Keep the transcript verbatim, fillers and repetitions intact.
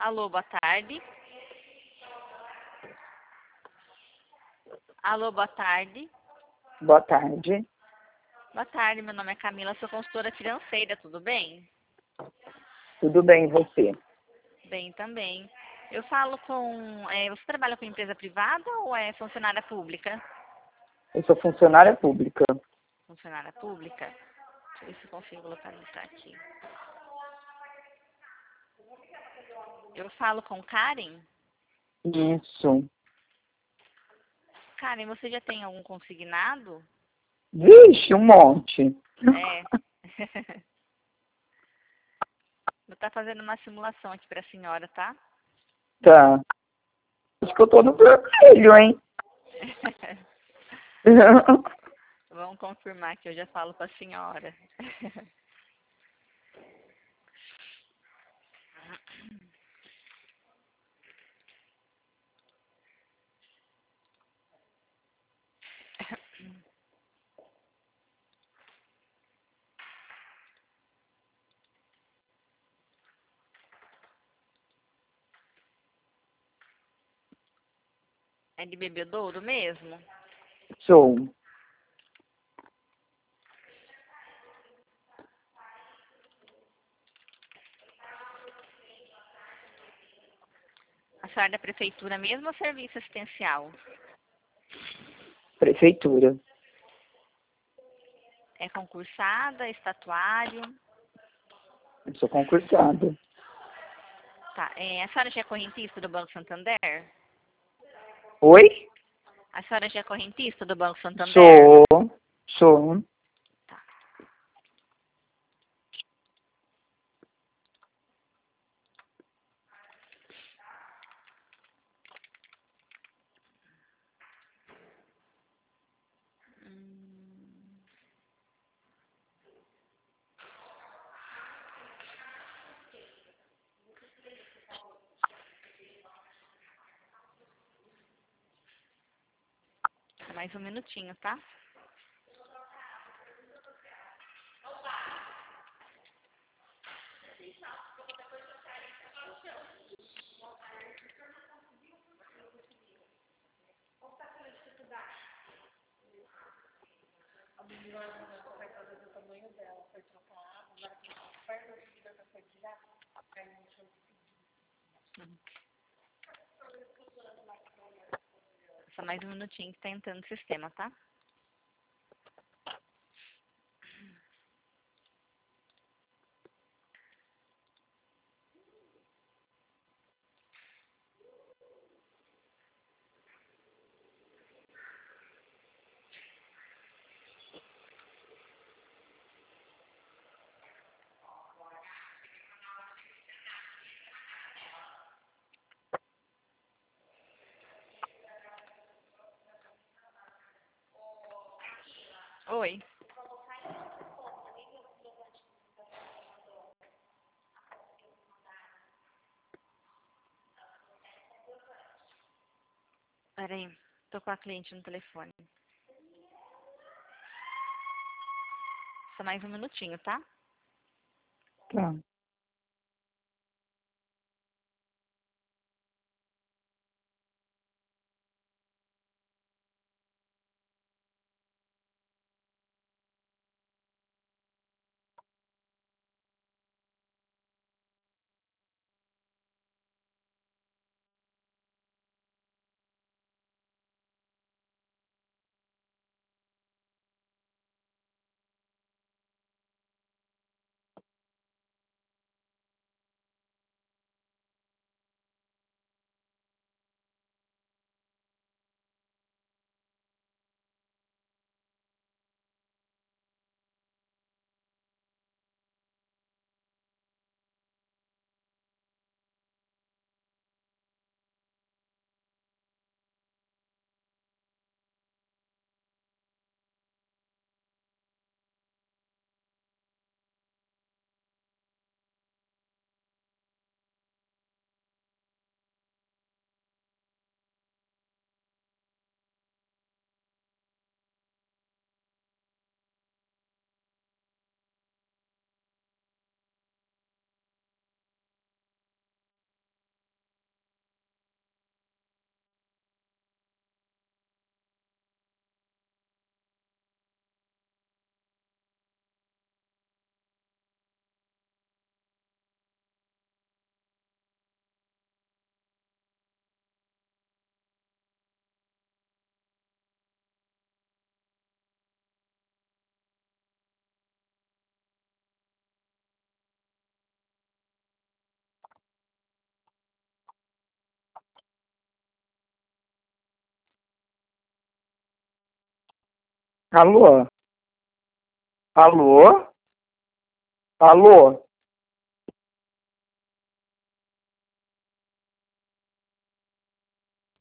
Alô, boa tarde. Alô, boa tarde. Boa tarde. Boa tarde, meu nome é Camila, sou consultora financeira, tudo bem? Tudo bem, e você? Bem também. Eu falo com... é, você trabalha com empresa privada ou é funcionária pública? Eu sou funcionária pública. Funcionária pública? Deixa eu ver se eu consigo localizar aqui. Eu falo com Karen? Isso. Karen, você já tem algum consignado? Vixe, um monte. É. Vou estar fazendo uma simulação aqui para a senhora, tá? Tá. Acho que eu tô no vermelho, hein? Vamos confirmar que eu já falo para a senhora. É de bebedouro mesmo? Sou. A senhora é da prefeitura mesmo ou serviço assistencial? Prefeitura. É concursada, estatuário? Eu sou concursada. Tá. É, a senhora já é correntista do Banco Santander? Oi? A senhora já é correntista do Banco Santander? Sou. Sou. Tá. Hum. Mais um minutinho, tá? Só mais um minutinho que tá entrando no sistema, tá? Oi. Peraí, tô com a cliente no telefone. Só mais um minutinho, tá? Tá. Alô? Alô? Alô?